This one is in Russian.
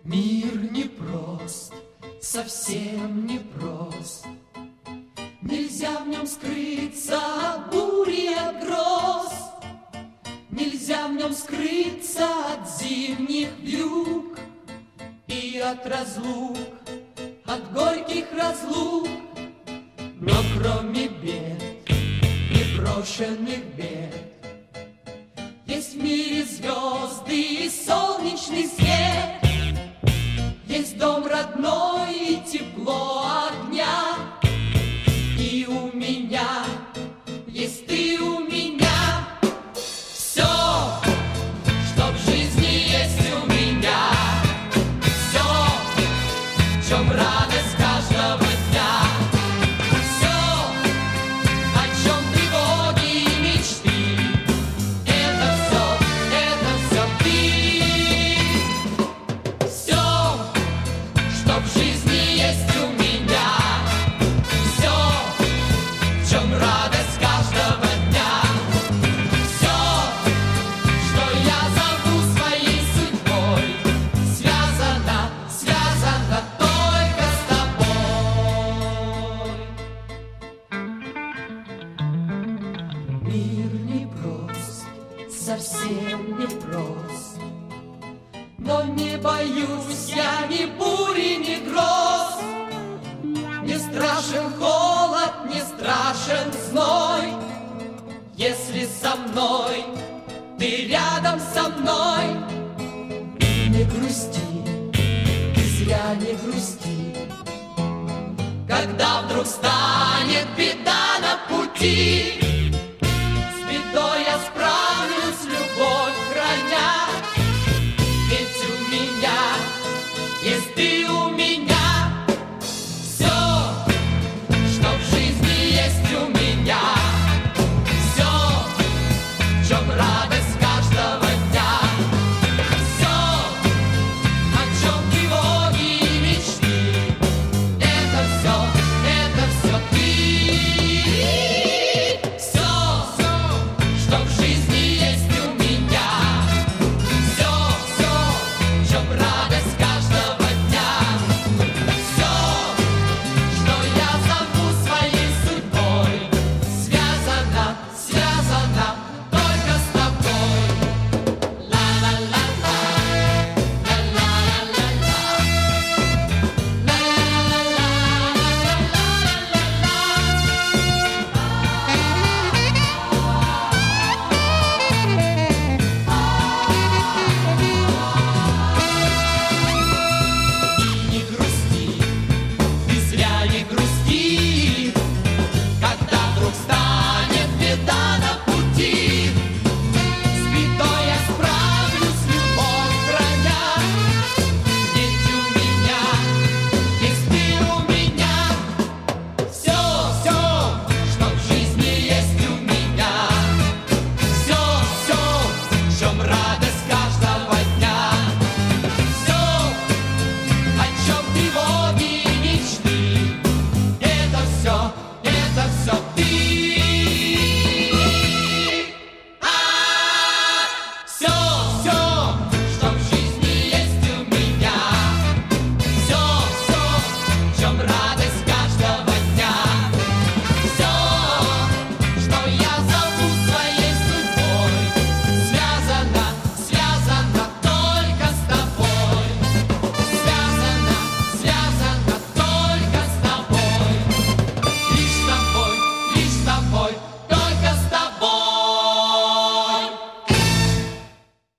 Мир непрост, совсем непрост. Нельзя в нем скрыться от бури, от гроз. Нельзя в нем скрыться от зимних вьюг и от разлук, от горьких разлук. Но кроме бед, непрошенных бед, есть в мире звезды и солнечный свет. Есть дом родной и тепло огня. И у меня есть ты у меня. Все, что в жизни есть у меня. Все, в чем радость каждого дня. Все, о чем тревоги и мечты. Это все ты. Все, что в жизни есть у меня. Все, в чем радость каждого дня. Все, что я зову своей судьбой, связано, связано только с тобой. Мир непрост, совсем непрост. Но не боюсь я ни бури, ни гроз. Не страшен холод, не страшен зной. Если со мной, ты рядом со мной. Не грусти, ты зря не грусти. Когда вдруг станет беда на пути,